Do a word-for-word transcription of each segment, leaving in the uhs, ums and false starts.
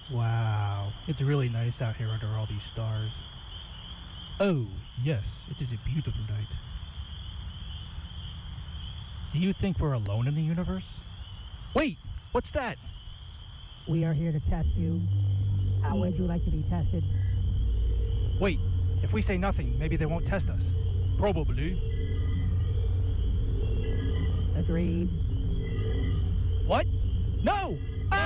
Wow, it's really nice out here under all these stars. Oh, yes, it is a beautiful night. Do you think we're alone in the universe? Wait, what's that? We are here to test you. How would you like to be tested? Wait, if we say nothing, maybe they won't test us. Probably. Agreed. What? No!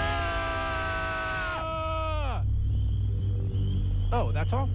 Ah! Oh, that's all?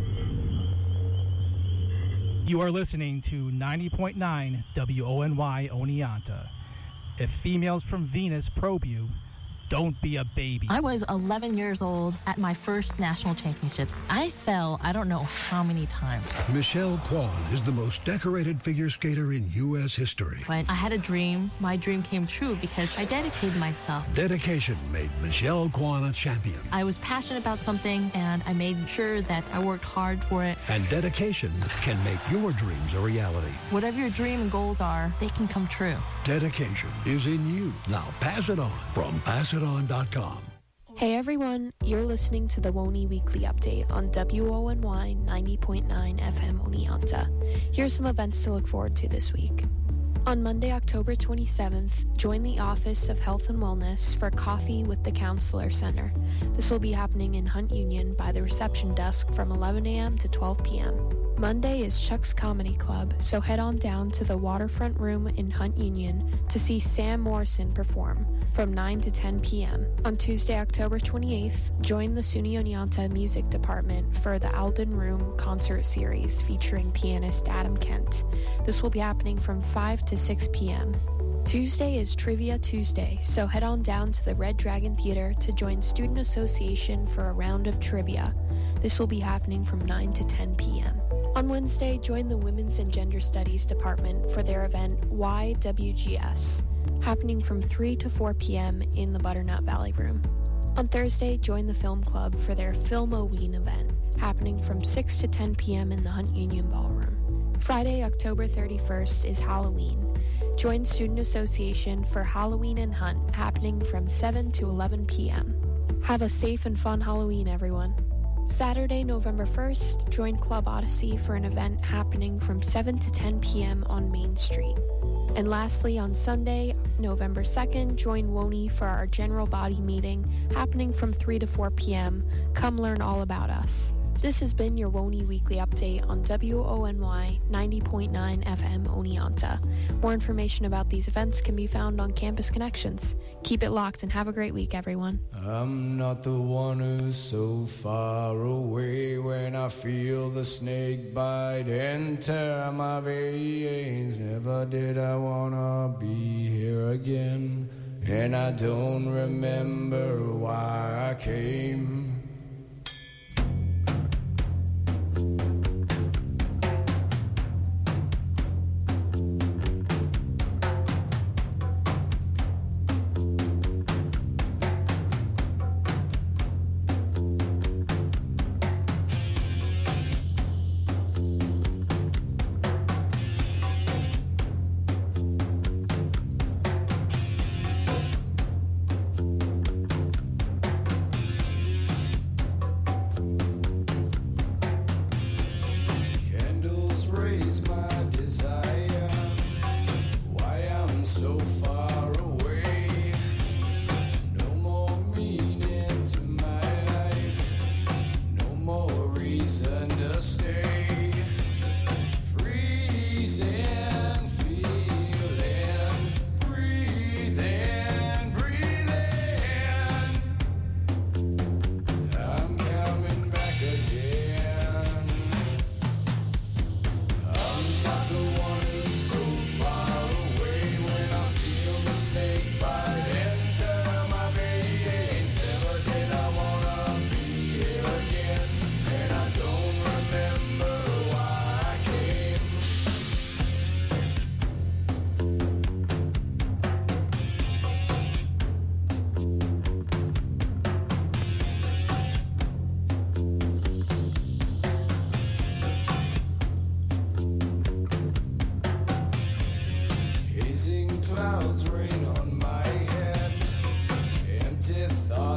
You are listening to ninety point nine W O N Y Oneonta. If females from Venus probe you, don't be a baby. I was eleven years old at my first national championships. I fell I don't know how many times. Michelle Kwan is the most decorated figure skater in U S history. But I had a dream. My dream came true because I dedicated myself. Dedication made Michelle Kwan a champion. I was passionate about something, and I made sure that I worked hard for it. And dedication can make your dreams a reality. Whatever your dream and goals are, they can come true. Dedication is in you. Now pass it on from pass it on dot com. Hey everyone, you're listening to the WONY Weekly Update on W O N Y ninety point nine F M Oneonta. Here's some events to look forward to this week. On Monday, October twenty-seventh, join the Office of Health and Wellness for Coffee with the Counselor Center. This will be happening in Hunt Union by the reception desk from eleven a.m. to twelve p.m. Monday is Chuck's Comedy Club, so head on down to the Waterfront Room in Hunt Union to see Sam Morrison perform from nine to ten p.m. On Tuesday, October twenty-eighth, join the SUNY Oneonta Music Department for the Alden Room Concert Series featuring pianist Adam Kent. This will be happening from five to six p.m. Tuesday is Trivia Tuesday, so head on down to the Red Dragon Theater to join Student Association for a round of trivia. This will be happening from nine to ten p.m. On Wednesday, join the Women's and Gender Studies Department for their event Y W G S, happening from three to four p.m. in the Butternut Valley Room. On Thursday, join the Film Club for their Film-O-Ween event, happening from six to ten p.m. in the Hunt Union Ballroom. Friday, October thirty-first is Halloween. Join Student Association for Halloween and Hunt, happening from seven to eleven p.m. Have a safe and fun Halloween, everyone. Saturday, November first, join Club Odyssey for an event happening from seven to ten p.m. on Main Street. And lastly, on Sunday, November second, join WONY for our general body meeting happening from three to four p.m. Come learn all about us. This has been your WONY Weekly Update on W O N Y ninety point nine F M Oneonta. More information about these events can be found on Campus Connections. Keep it locked and have a great week, everyone. I'm not the one who's so far away when I feel the snake bite and tear my veins. Never did I wanna be here again, and I don't remember why I came.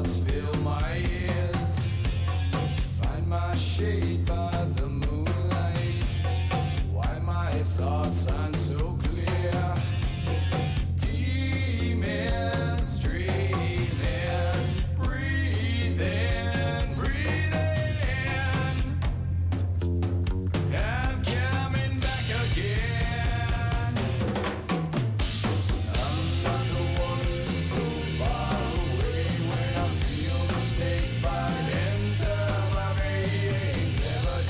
thoughts fill my ears. Find my shade by the moonlight. Why my thoughts aren't so clear. Demons dreaming, breathing, breathing. I'm coming back again. I'm not the one who's so far away when I feel the snake bite enter my veins. Never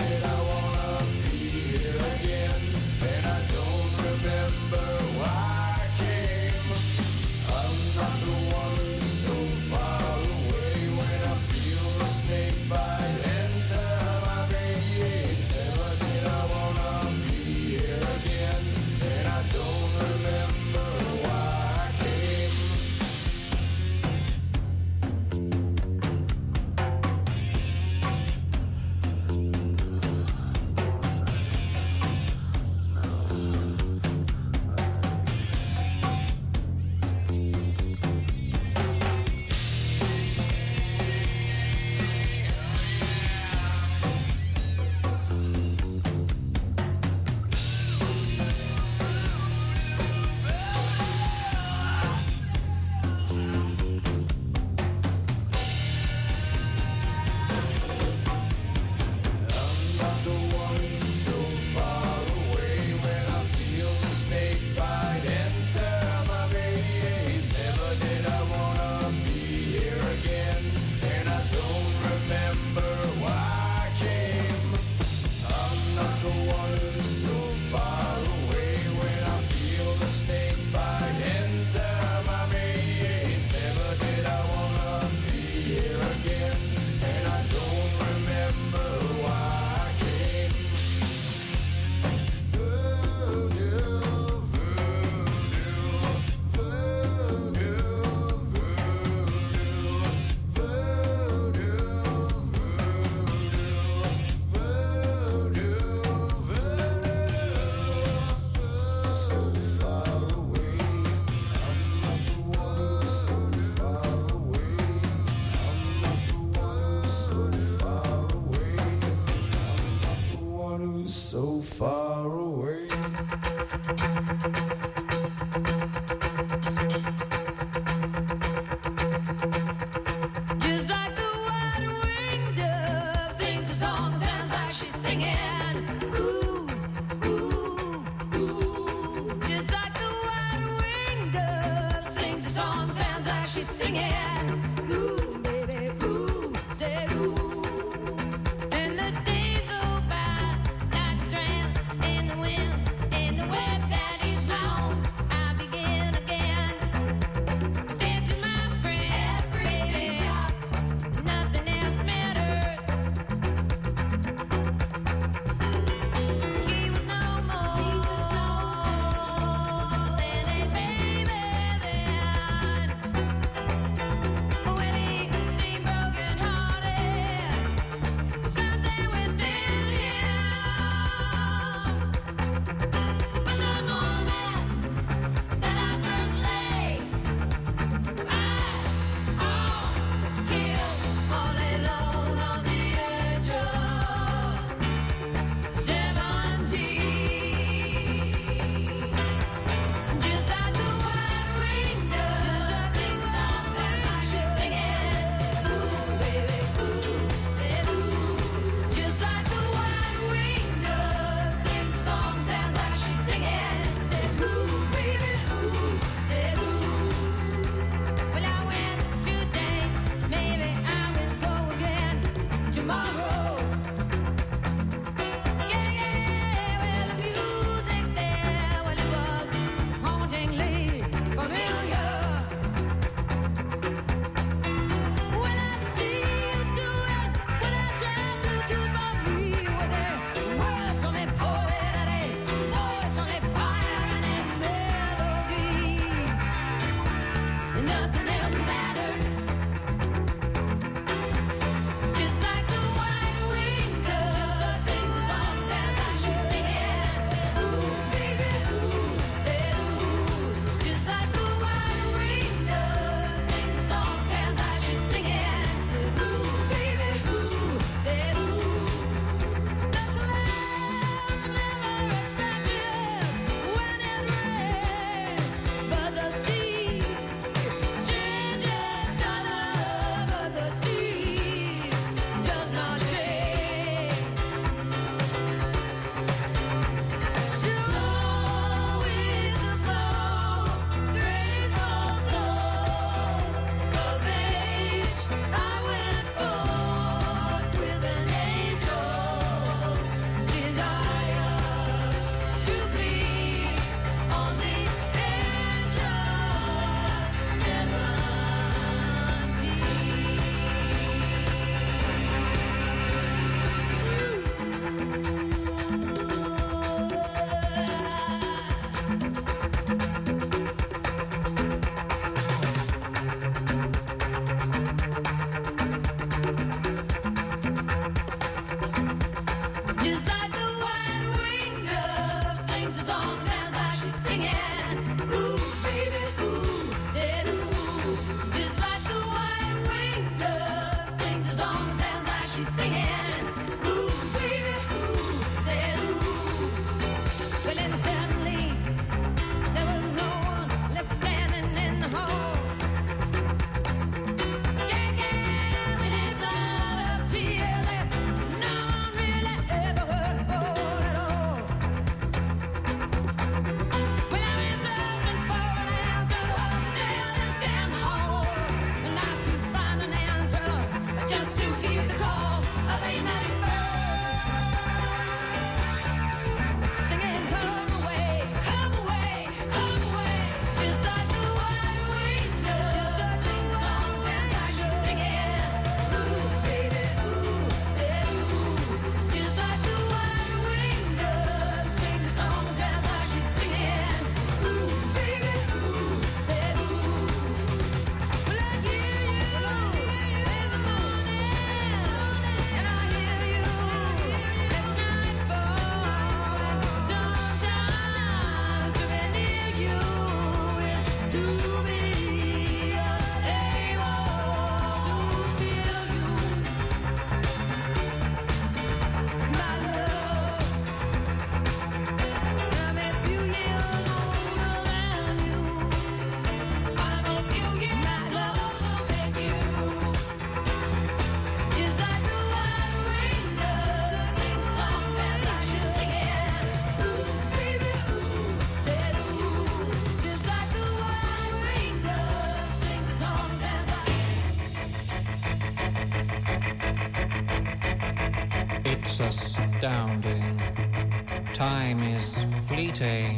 It's astounding. Time is fleeting.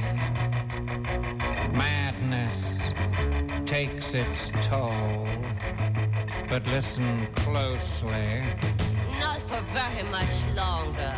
Madness takes its toll. But listen closely. Not for very much longer.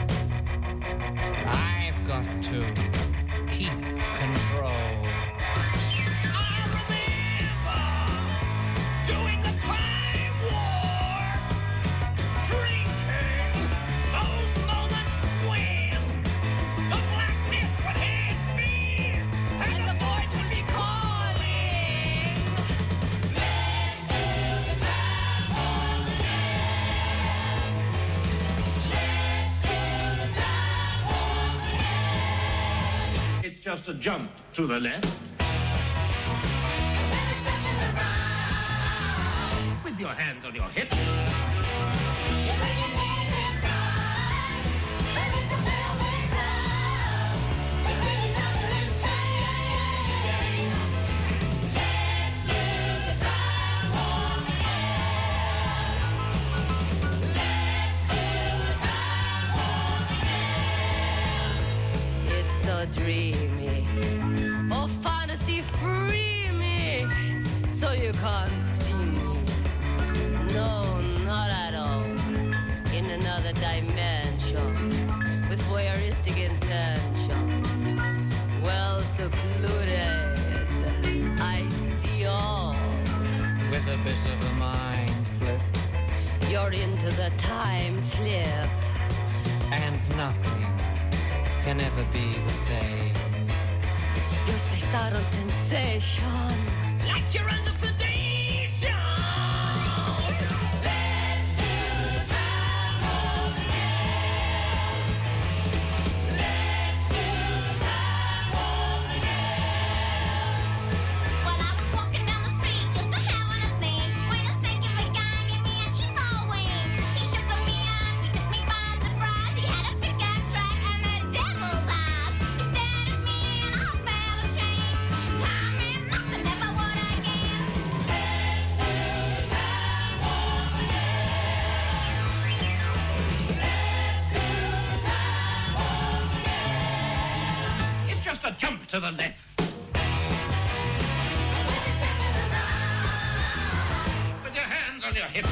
I've got to keep control. I remember doing the time war, drinking those moments when the blackness would hit me and the void would be calling. Let's do the time war again. Let's do the time war again. It's just a jump to the left. With your hands on your hips. It's so dreamy. Oh, fantasy, free me. So you can't see me. No, not at all. In another dimension. With voyeuristic intention. Well secluded. I see all. With a bit of a mind flip. You're into the time slip. And nothing can ever be the same. You're spaced out on sensation. Like you're under sedation. Let's do the time war again. Let's do the time war again. Well, I was walking down the street just a having a thing when a stinky big guy gave me an evil wink. He shook me up, he took me by surprise. He had a pickup truck and the devil's eyes. He stared at me and all better change. Time and nothing ever would again. Let's do the time war again. Let's do the time war again. It's just a jump to the left. With your hands on your hips.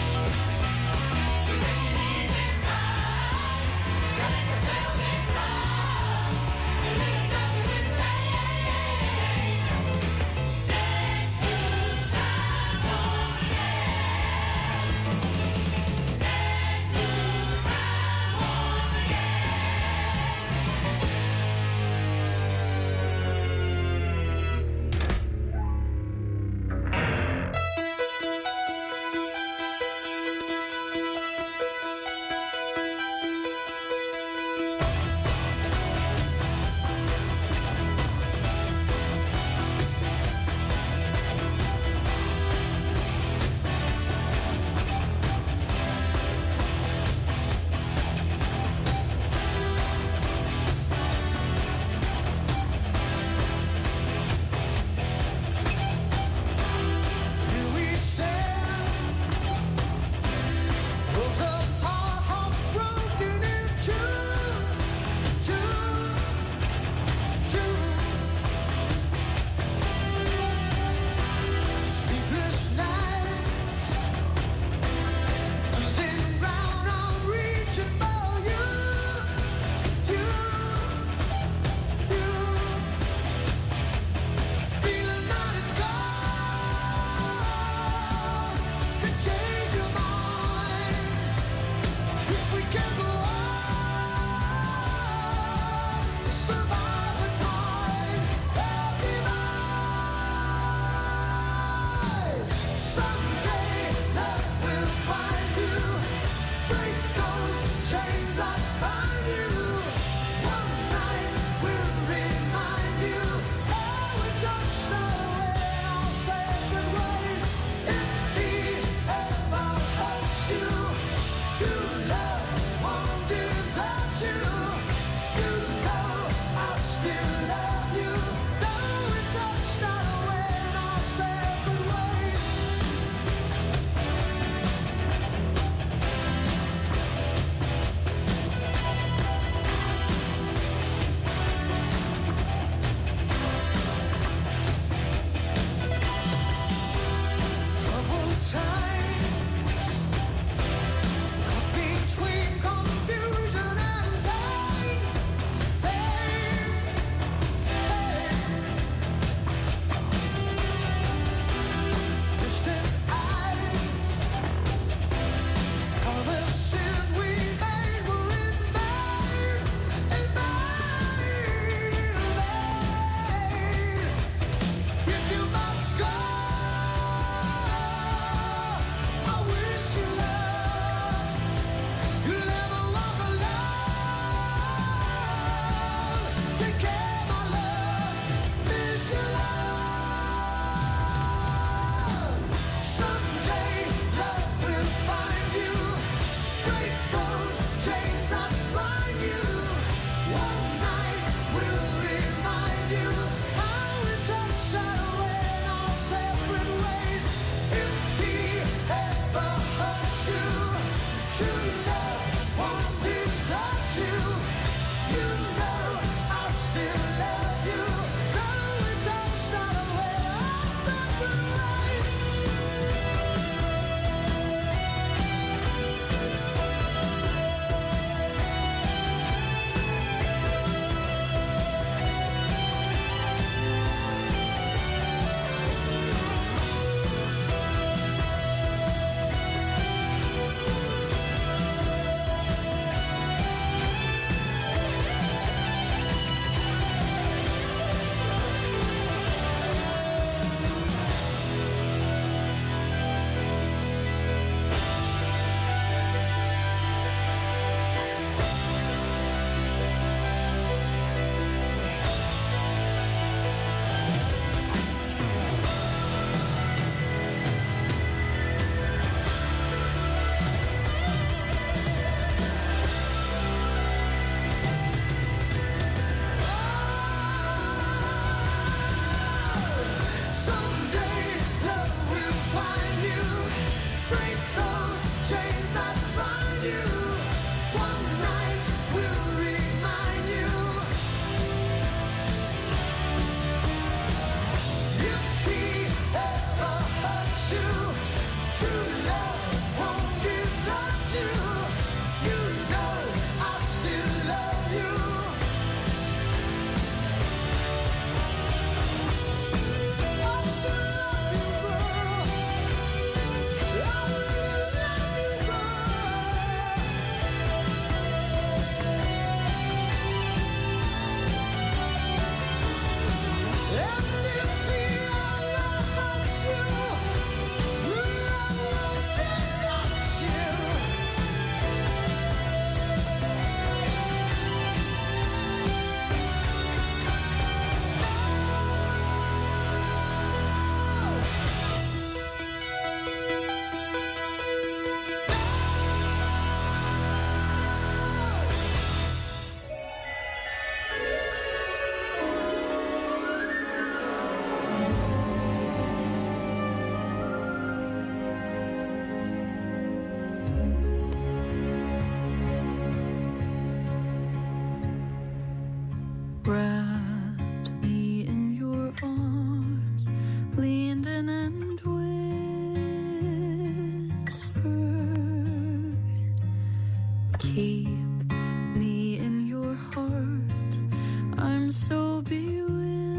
keep me in your heart. I'm so bewildered.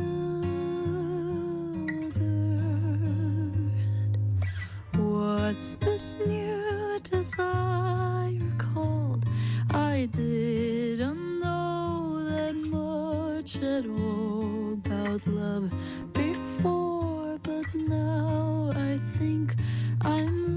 What's this new desire called? I didn't know that much at all about love before, but now I think I'm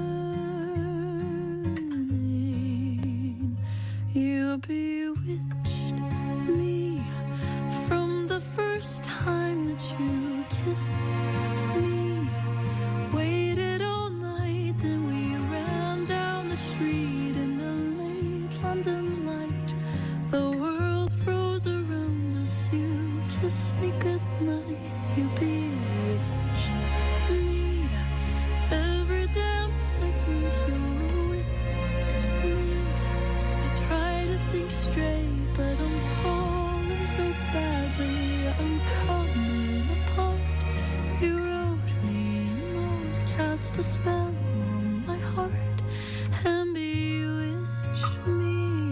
learning. You bewitched me from the first time that you kissed me. Waited all night, then we ran down the street in the late London light. The world froze around us. You kissed me goodnight. You bewitched me. Every damn second you're with me. I try to think straight, but I'm falling so badly. I'm coming apart. You wrote me a note, cast a spell on my heart, and bewitched me.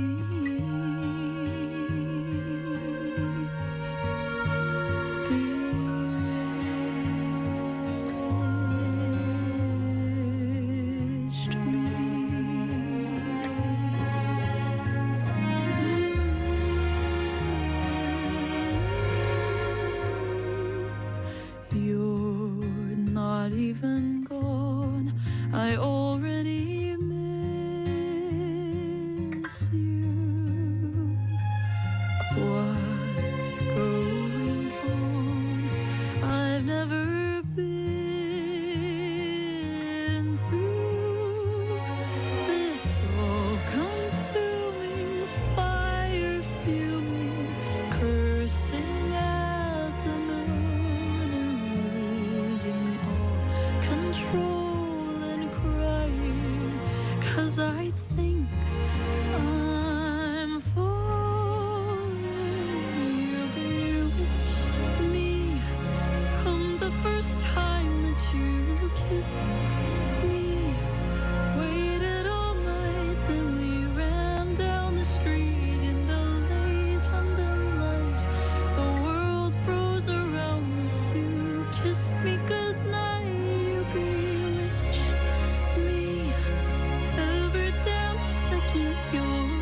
Bewitched me. You're not even gone. I already miss you. What's going on? I've never been through this all-consuming fire, fuming, cursing at the moon and losing all control and crying, 'cause I think I'm falling. You bewitched me from the first time that you kissed me. Waited all night, then we ran down the street in the late London light. The world froze around us. You kissed me goodnight. You bewitched me. Every damn second you're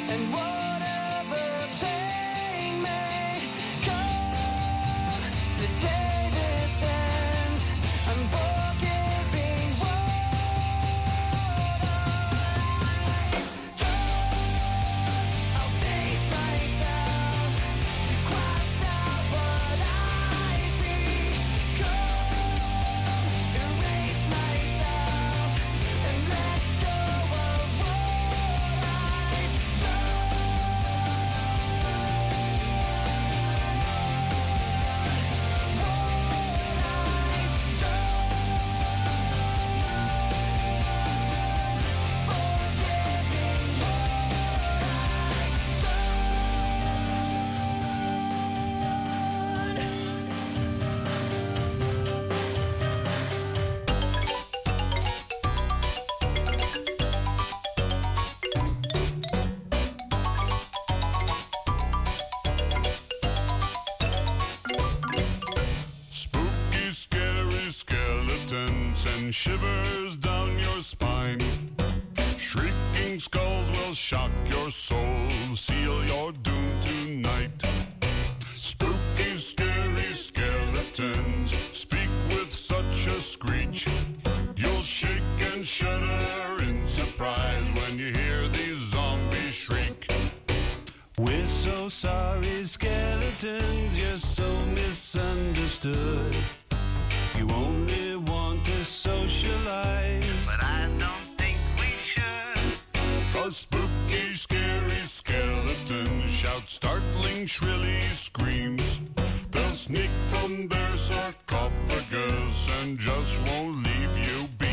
and whatever pain may come, today this ends. I'm forgiving what I've done. I'll face myself to cross out what I've become, erase myself and let go of what I've Spooky, scary skeletons and shivers down your spine. Shrieking skulls will shock your soul, seal your doom tonight. Spooky, scary skeletons speak with such a screech. You'll shake and shudder in surprise when you hear these zombies shriek. We're so sorry, skeletons, you're so misunderstood. You only want to socialize, But I don't think we should. 'Cause spooky, scary skeletons shout startling, shrilly screams. They'll sneak from their sarcophagus and just won't leave you be.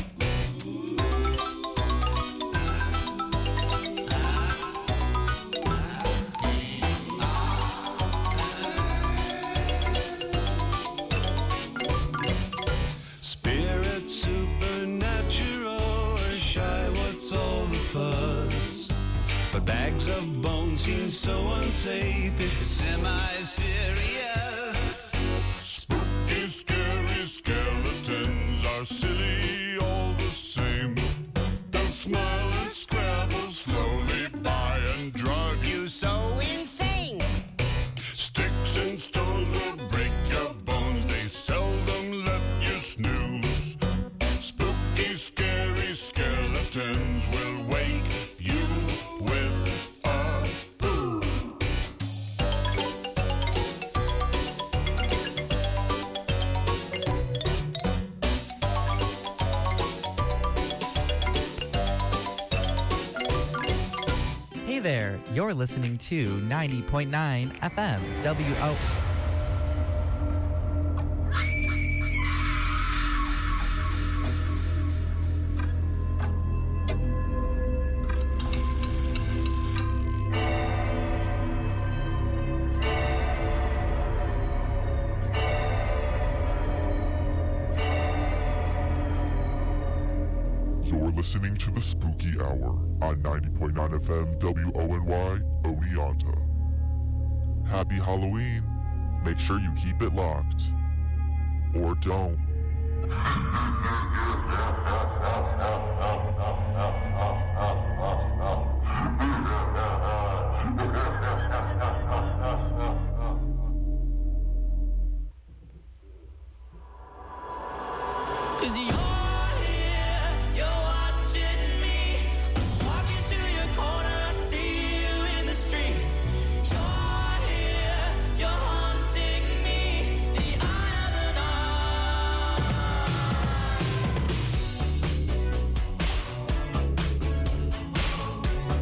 spirit supernatural, or shy, what's all the fuss? But bags of bones seem so unsafe, it's semi-serious. Spooky, scary skeletons are silly all the same. They'll smile and scrabble slowly by and drive you so insane. Sticks and stones will break your bones. They seldom let you snooze. Spooky, scary skeletons will wake you with a boo. Hey there, you're listening to ninety point nine F M W O. You're listening to the Spooky Hour on ninety point nine F M W O N Y, Oneonta. Happy Halloween. Make sure you keep it locked. Or don't. Cause you're here, you're watching me. Walking to your corner, I see you in the street. You're here, you're haunting me. The eye of the night.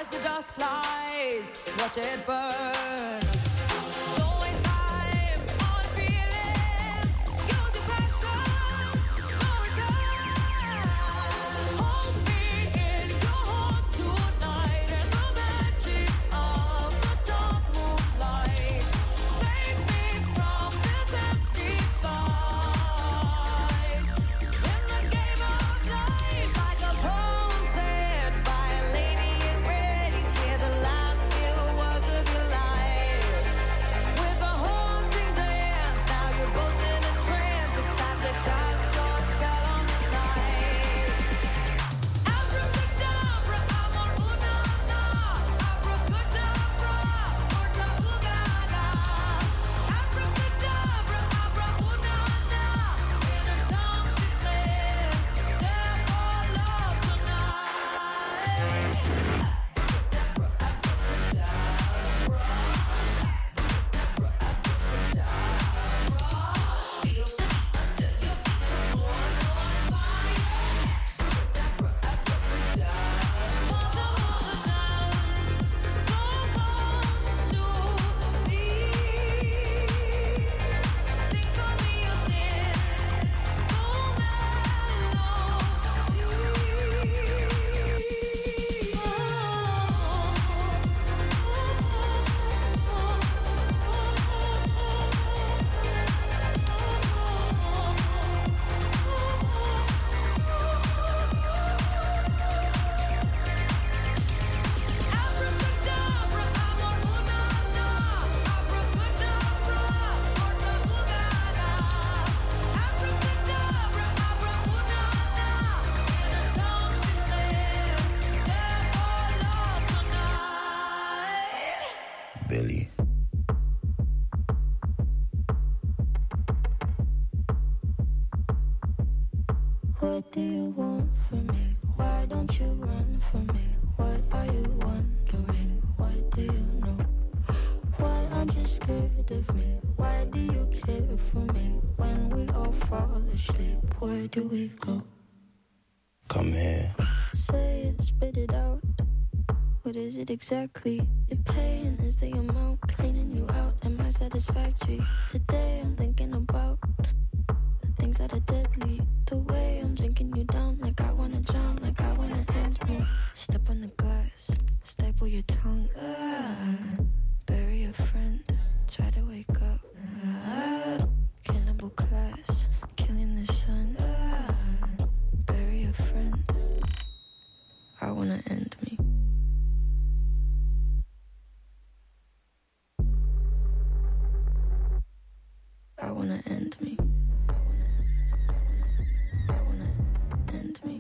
as the dust flies, watch it burn. Don't waste time on feeling. Use your passion, no return. Hold me in your heart tonight in the magic of the dark moonlight. Save me from this empty fight. In the game of life, like a poem said by a lady in red, you hear the last few words of your life. With a haunting dance, now you're both in a trance. It's time to cast your spell on the night. Abracadabra, amor una na. Abracadabra, orta ugaga. Abracadabra, abra una na. In her tongue she said, "Death or love tonight." Billy. What do you want from me? Why don't you run from me? What are you wondering? What do you know? Why aren't you scared of me? Why do you care for me? When we all fall asleep, where do we go? Come here. Say it, spit it out. What is it exactly? Your pain is the amount cleaning you out. Am I satisfactory? Today I'm thinking about the things that are deadly. The way I'm drinking you down, like I wanna drown, like I wanna end me. Step on the glass, staple your tongue. Ah, bury a friend, try to wake up. Ah, cannibal class, killing the sun. Ah, bury a friend. I wanna end me. I wanna end me. I wanna end me.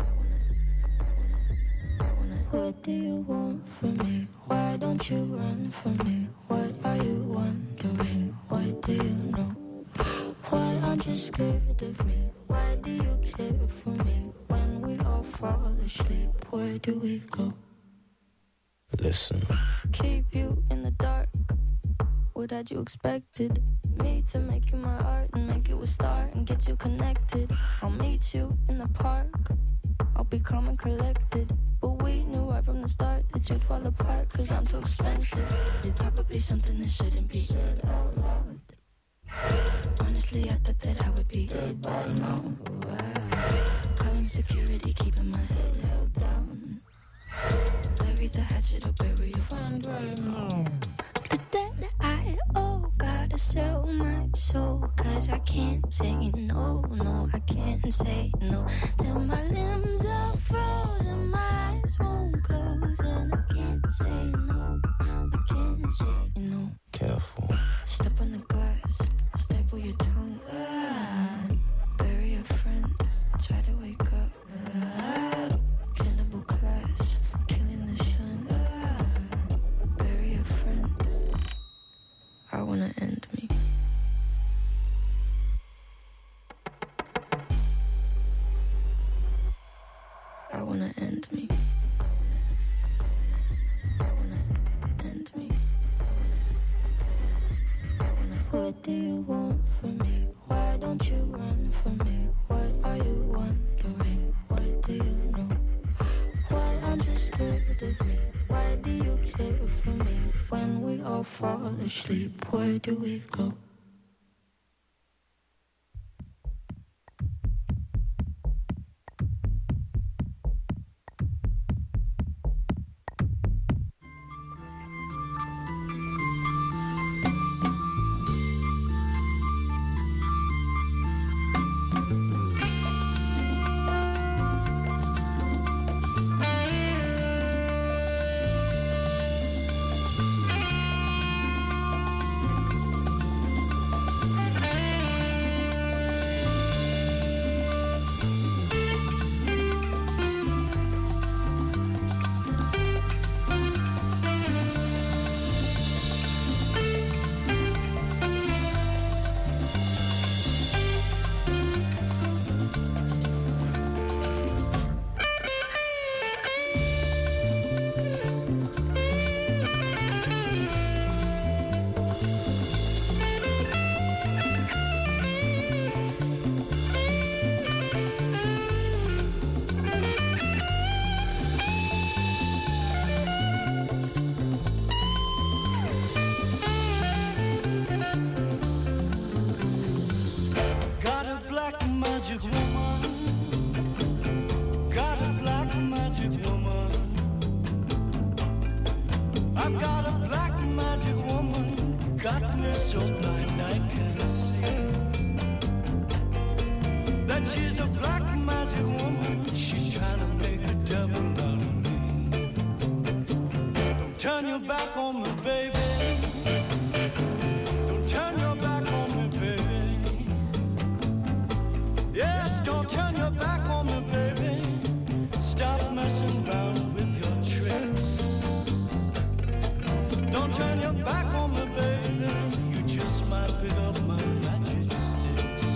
What do you want from me? Why don't you run from me? What are you wondering? What do you know? Why aren't you scared of me? Why do you care for me? When we all fall asleep, where do we go? Listen. Keep you in the dark. What had you expected? Me to make you my art and make you a star and get you connected. I'll meet you in the park. I'll be calm and collected. But we knew right from the start that you'd fall apart, cause I'm too expensive. Your talk would be something that shouldn't be said out loud. Honestly, I thought that I would be dead by now. Wow. Calling security, keeping my head held down. Bury the hatchet or bury your friend right now. The debt I owe, gotta sell my soul. Cause I can't say no, no, I can't say no. Then my limbs are frozen, my eyes won't close. And I can't say no, I can't say no. Careful. Step on the glass, staple your tongue. Ah, bury a friend, try to wake up. Ah, cannibal class, killing the sun. Ah, bury a friend. I wanna end me. I wanna end me. I wanna end me. What do you want from me? Why don't you run from me? What are you wondering? What do you know? Why aren't you scared of me? Why Why do you care for me when we all fall asleep? Where do we go? Magic woman, got a black magic woman. I've got a black magic woman, got me so blind I can't see. That she's a black magic woman, she's trying to make a devil out of me. Don't turn your back on me, baby. Don't turn your back on me, baby. Yes, don't turn your back on me, baby. Stop messing around with your tricks. Don't turn your back on me, baby. You just might pick up my magic sticks.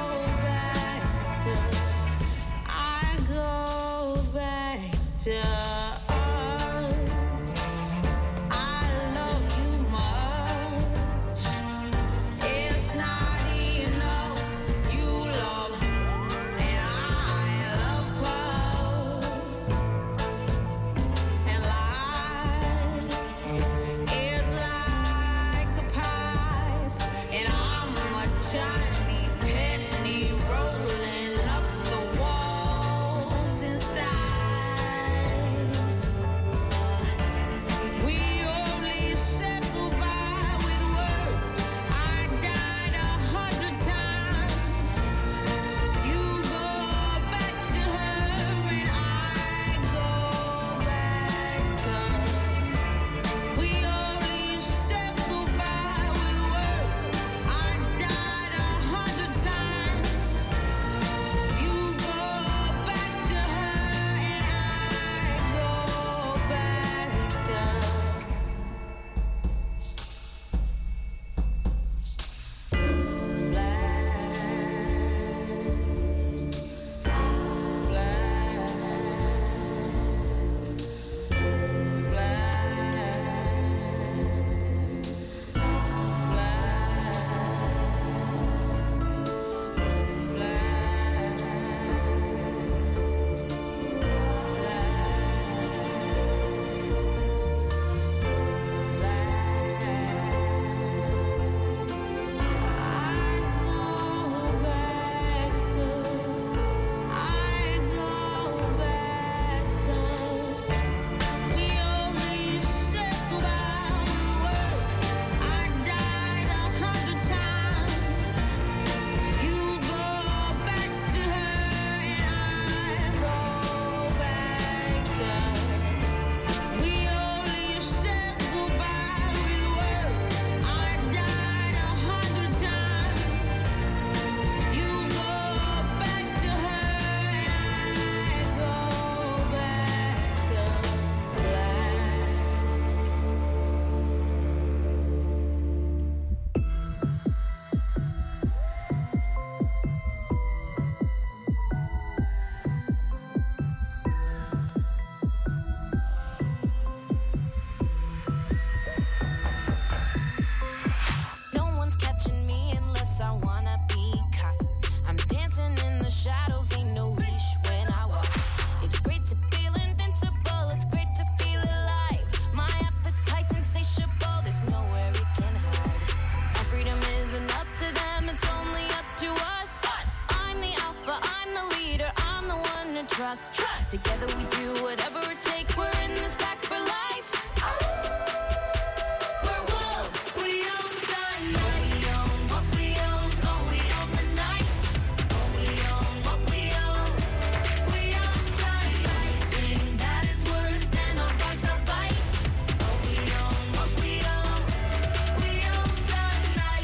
Yeah. trust. Trust. Together we do whatever it takes. We're in this pack for life. We're wolves. We own the night. We own what we own. Oh, we own the night. Oh, we own what we own. We own the night. Thing that is worse than our bugs our bite. Oh, we own what we own. We own the night.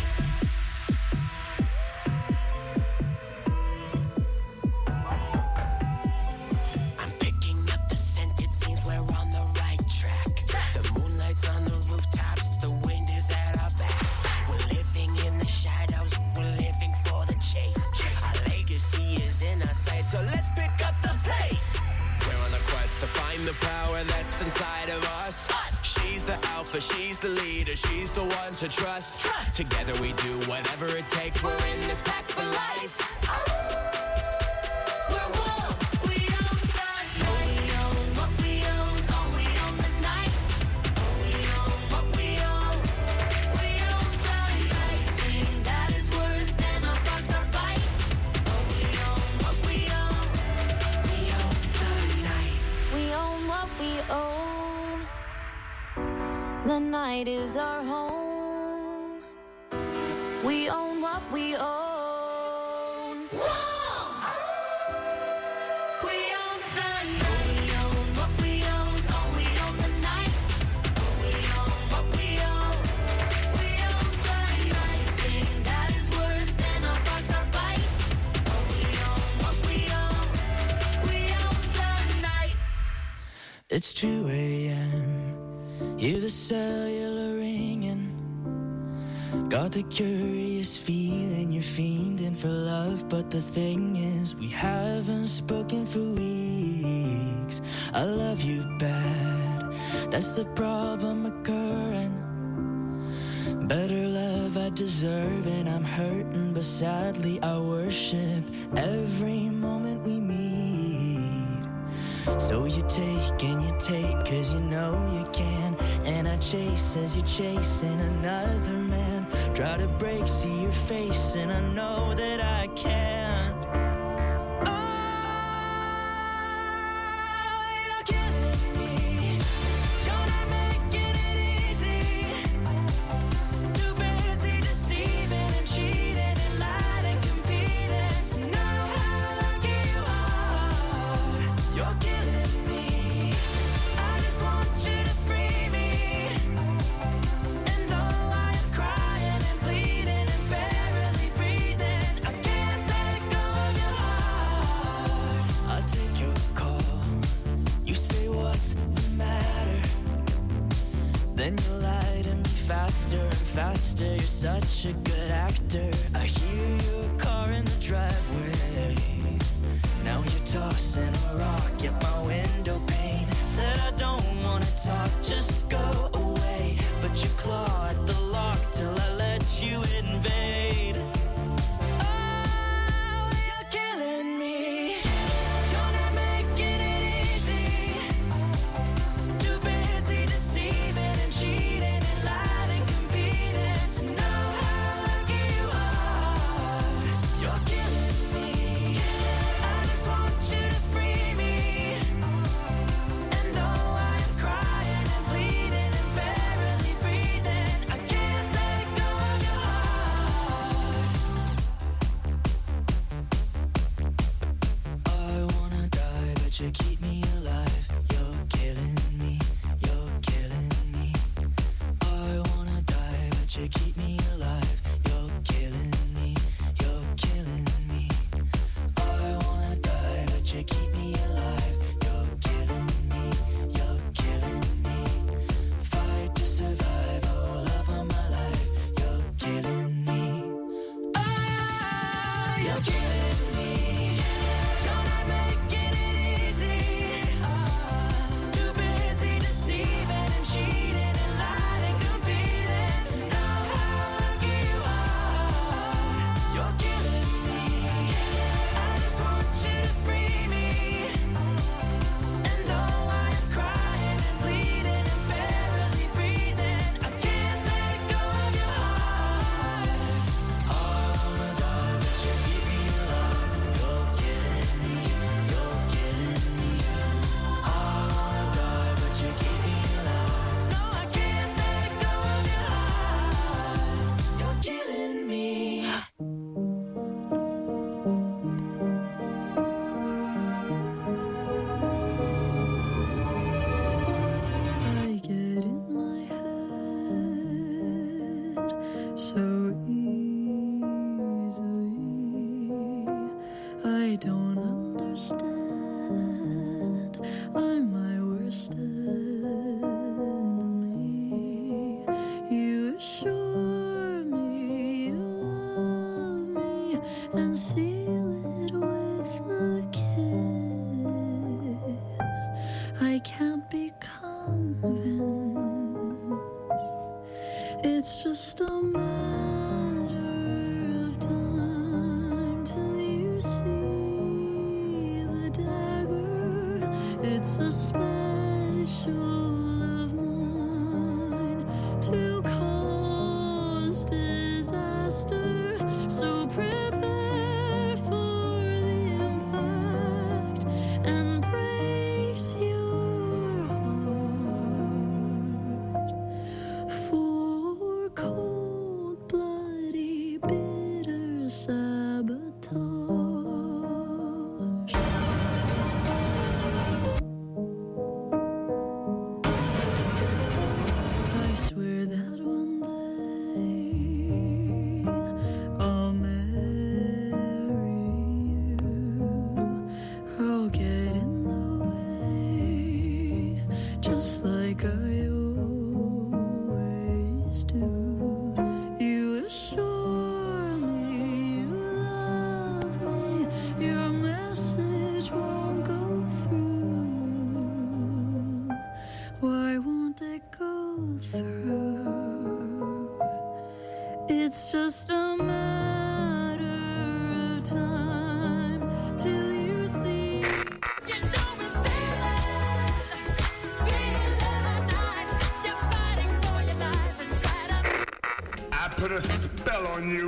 I'm picking up the scent, it seems we're on the right track. The moonlight's on the rooftops, the wind is at our backs. We're living in the shadows, we're living for the chase. Our legacy is in our sight, so let's pick up the pace. We're on a quest to find the power that's inside of us. She's the alpha, she's the leader, she's the one to trust. Trust. Together we do whatever it takes. We're in this pack for life. We're wolves. We own the night. We own what we own. Oh, we own the night. Oh, we own what we own. We own the night. Thing that is worse than our bugs our bite. Oh, we own what we own. We own the night. We own what we own. The night is our home. We own what we own. Wolves! We own the night. We own what we own. Oh, we own the night. Oh, we own what we own. We own the night. Thing that is worse than our bugs our bite. Oh, we own what we own. We own the night. It's two a.m. Hear the cellular ringing. Got the curious feeling you're fiending for love. But the thing is, we haven't spoken for weeks. I love you bad, that's the problem occurring. Better love I deserve, and I'm hurting, but sadly I worship every moment we meet. So you take and you take, cause you know you can. And I chase as you're chasing another man. Try to break, see your face, and I know that I can't. Oh, you're killing me. You're not making it easy. Too busy deceiving and cheating and lying and competing to know how lucky you are. You're killing me. I just want you to free me. And though I am crying and bleeding and barely breathing, I can't let go of your heart. I'll take your call. You say what's the matter? Then you lie to me faster and faster. You're such a good actor. I hear your car in the driveway. Now you're tossing a rock at my window pane. Said I don't wanna talk, just go away. But you claw at the locks till I let you invade. Oh, you're killing me. You're not making it easy. Too busy deceiving and cheating and lying and competing to know how lucky you are. You're killing me. I just want you to free me. And though I'm crying and bleeding and barely breathing, I can't let go of your heart. I wanna die, but you keep me alive. You're killing me, you're killing me. I wanna die, but you keep me alive. You're killing me, you're killing me. I wanna die, but you keep me alive. You're killing me, you're killing me. Fight to survive, oh love of my life. You're killing me. Ah, you're killing me. You're not making it easy. Too busy deceiving and cheating and lying and competing to know how I can't be convinced. It's just a matter of time till you see the dagger. It's a special of mine to cause disaster. So prepare for the impact and brace your heart for cold, bloody, bitter sabotage. I swear that one day I'll marry you. I'll get in the way, just like I always do. You assure me you love me, your message won't go through. Why won't it go through? It's just a matter of time till you see. You know it's feeling, feeling night. You're fighting for your life inside of. I put a spell on you.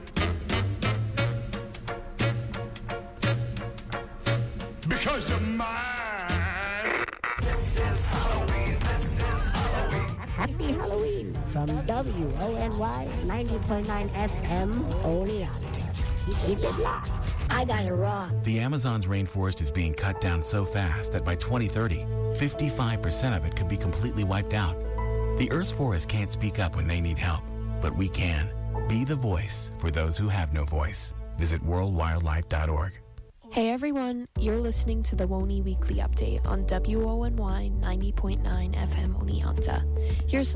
Because you're mine. This is Halloween. This is Halloween. Happy Halloween from W O N Y ninety point nine F M Oneonta. Keep it locked. I got it wrong. The Amazon's rainforest is being cut down so fast that by twenty thirty, fifty-five percent of it could be completely wiped out. The Earth's forests can't speak up when they need help, but we can. Be the voice for those who have no voice. Visit world wildlife dot org. Hey everyone, you're listening to the Woney Weekly Update on W O N Y ninety point nine F M Oneonta. Here's